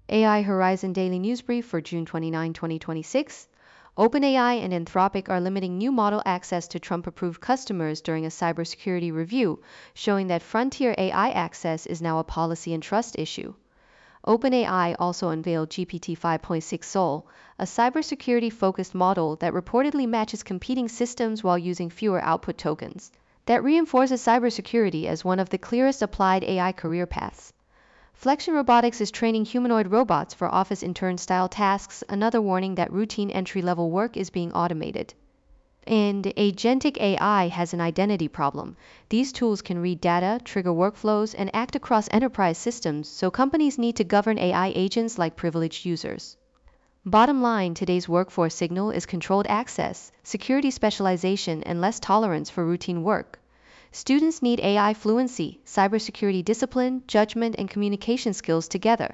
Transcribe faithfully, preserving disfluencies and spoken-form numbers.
A I Horizon Daily News Brief for June twenty-ninth, twenty twenty-six. OpenAI and Anthropic are limiting new model access to Trump-approved customers during a cybersecurity review, showing that frontier A I access is now a policy and trust issue. OpenAI also unveiled G P T five point six Sol, a cybersecurity-focused model that reportedly matches competing systems while using fewer output tokens. That reinforces cybersecurity as one of the clearest applied A I career paths. Flexion Robotics is training humanoid robots for office intern-style tasks, another warning that routine entry-level work is being automated. And Agentic A I has an identity problem. These tools can read data, trigger workflows, and act across enterprise systems, so companies need to govern A I agents like privileged users. Bottom line, today's workforce signal is controlled access, security specialization, and less tolerance for routine work. Students need A I fluency, cybersecurity discipline, judgment, and communication skills together.